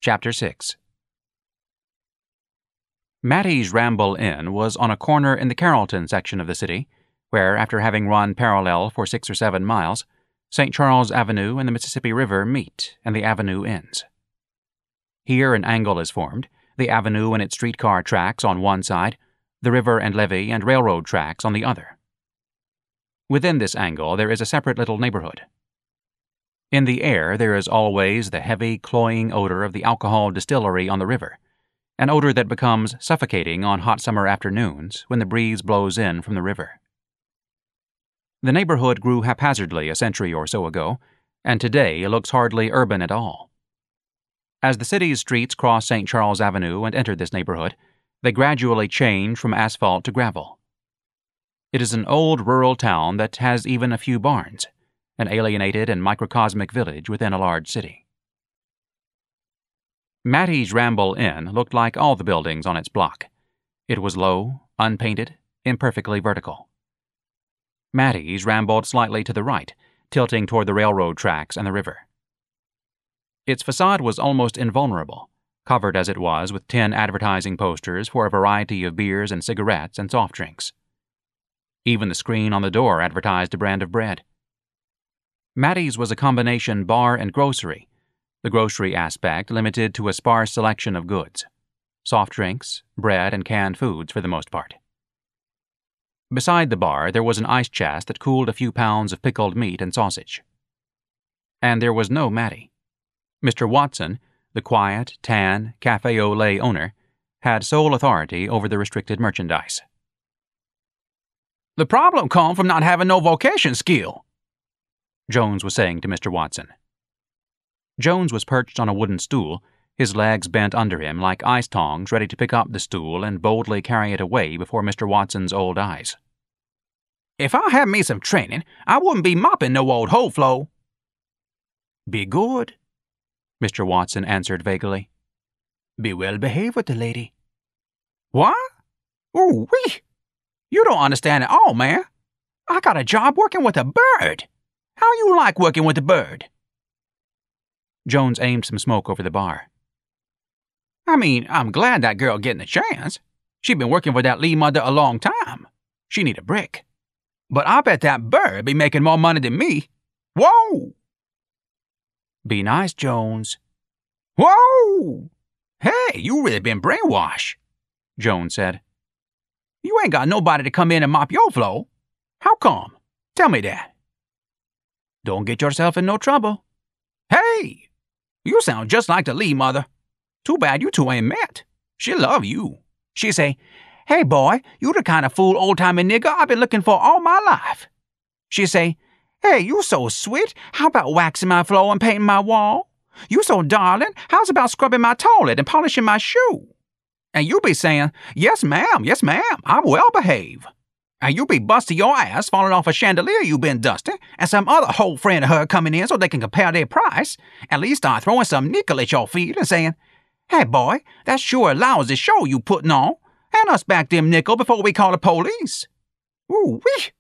Chapter 6. Mattie's Ramble Inn was on a corner in the Carrollton section of the city, where, after having run parallel for 6 or 7 miles, St. Charles Avenue and the Mississippi River meet and the avenue ends. Here an angle is formed, the avenue and its streetcar tracks on one side, the river and levee and railroad tracks on the other. Within this angle there is a separate little neighborhood. In the air there is always the heavy, cloying odor of the alcohol distillery on the river, an odor that becomes suffocating on hot summer afternoons when the breeze blows in from the river. The neighborhood grew haphazardly a century or so ago, and today it looks hardly urban at all. As the city's streets cross St. Charles Avenue and enter this neighborhood, they gradually change from asphalt to gravel. It is an old rural town that has even a few barns, an alienated and microcosmic village within a large city. Mattie's Ramble Inn looked like all the buildings on its block. It was low, unpainted, imperfectly vertical. Mattie's rambled slightly to the right, tilting toward the railroad tracks and the river. Its facade was almost invulnerable, covered as it was with tin advertising posters for a variety of beers and cigarettes and soft drinks. Even the screen on the door advertised a brand of bread. Mattie's was a combination bar and grocery, the grocery aspect limited to a sparse selection of goods, soft drinks, bread, and canned foods for the most part. Beside the bar there was an ice chest that cooled a few pounds of pickled meat and sausage. And there was no Mattie. Mr. Watson, the quiet, tan, cafe au lait owner, had sole authority over the restricted merchandise. "The problem come from not having no vocation skill," Jones was saying to Mr. Watson. Jones was perched on a wooden stool, his legs bent under him like ice tongs ready to pick up the stool and boldly carry it away before Mr. Watson's old eyes. "If I had me some training, I wouldn't be mopping no old hole floor." "Be good," Mr. Watson answered vaguely. "Be well behaved with the lady." "What? Ooh-wee! You don't understand at all, man. I got a job working with a bird. How you like working with a bird?" Jones aimed some smoke over the bar. "I mean, I'm glad that girl getting a chance. She been working for that Lee mother a long time. She need a brick. But I bet that bird be making more money than me. Whoa!" "Be nice, Jones." "Whoa! Hey, you really been brainwashed," Jones said. "You ain't got nobody to come in and mop your floor. How come? Tell me that." "Don't get yourself in no trouble." "Hey! You sound just like the Lee mother. Too bad you two ain't met. She love you. She say, 'Hey, boy, you the kind of fool old-timey nigger I've been looking for all my life.' She say, 'Hey, you so sweet, how about waxing my floor and painting my wall? You so darling, how's about scrubbing my toilet and polishing my shoe?' And you be saying, 'Yes, ma'am, I'm well behaved.' And you be busting your ass falling off a chandelier you been dusting, and some other whole friend of her coming in so they can compare their price, at least start throwing some nickel at your feet and saying, 'Hey, boy, that's sure a lousy show you putting on. Hand us back them nickel before we call the police.' Ooh-wee!